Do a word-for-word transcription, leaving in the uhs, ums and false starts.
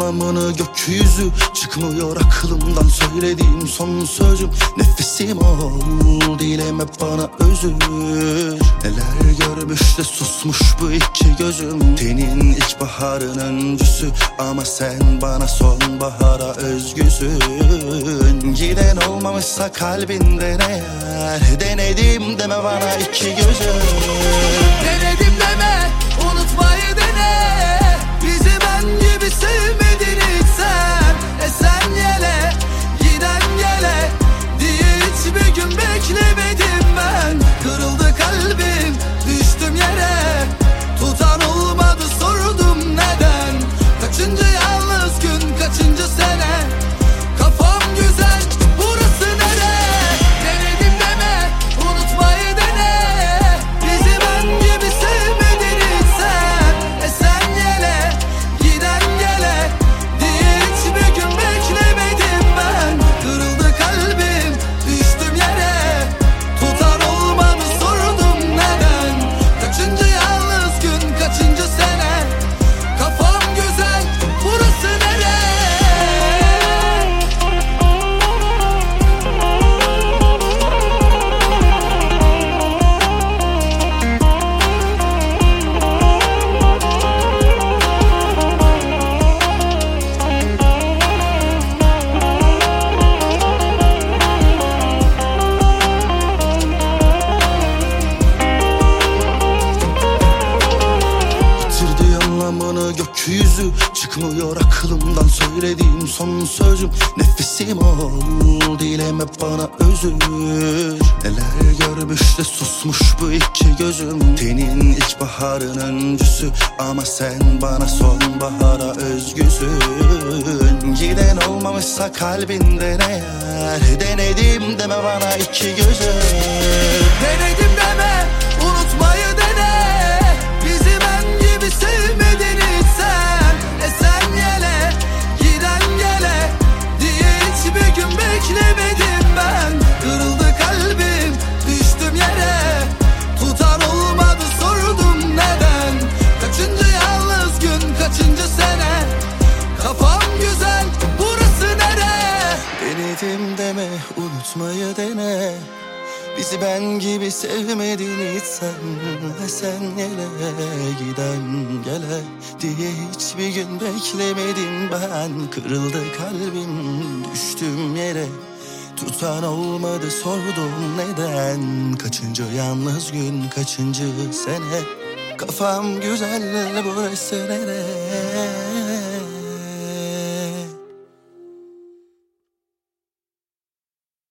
anlamını gökyüzü. Çıkmıyor aklımdan söylediğim son sözüm. Nefesim ol, dilim hep bana özür. Neler görmüş de susmuş bu iki gözüm. Tenin ilkbaharın öncüsü ama sen bana sonbahara özgüsün. Giden olmamışsa kalbinden eğer, denedim deme bana iki gözüm. Denedim deme, unutmayı dene. Bizi ben gibi sevmedin hiç sen. Esen yele, giden gele diye hiçbir gün beklemedim ben. Kırıldı kalbim, düştüm yere. Tutan olmadı, sordum neden. Kaçıncı yalnız gün, kaçıncı sene. Kafam güzel, burası nere? Denedim deme, unutmayı dene. Bizi ben gibi sevmedin hiç sen. Esen yele, giden gele diye hiçbir gün beklemedim ben. Kırıldı kalbim, düştüm yere. Tutan olmadı, sordum neden. Kaçıncı yalnız gün, kaçıncı sene. Kafam güzel, burası nere? Yitirdi anlamını gökyüzü. Çıkmıyor aklımdan söylediğim son sözüm. Nefesim ol, dilim hep bana özür. Neler görmüş de susmuş bu iki gözüm. Tenin ilkbaharın öncüsü ama sen bana sonbahara özgüsün. Giden olmamışsa kalbinden eğer, denedim deme bana iki gözüm. Denedim deme, unutmayı dene. Bizi ben gibi sevmedin hiç sen. Esen yele, giden gele diye hiçbir gün beklemedim ben. Kırıldı kalbim, düştüm yere. Tutan olmadı, sordum neden. Kaçıncı yalnız gün, kaçıncı sene. Kafam güzel, burası nere? Denedim deme, unutmayı dene. Bizi ben gibi sevmedin hiç sen. Sen yele, giden gele diye hiçbir gün beklemedim ben. Kırıldı kalbim, düştüm yere. Tutan olmadı, sordum neden. Kaçıncı yalnız gün, kaçıncı sene. Kafam güzel, burası nere?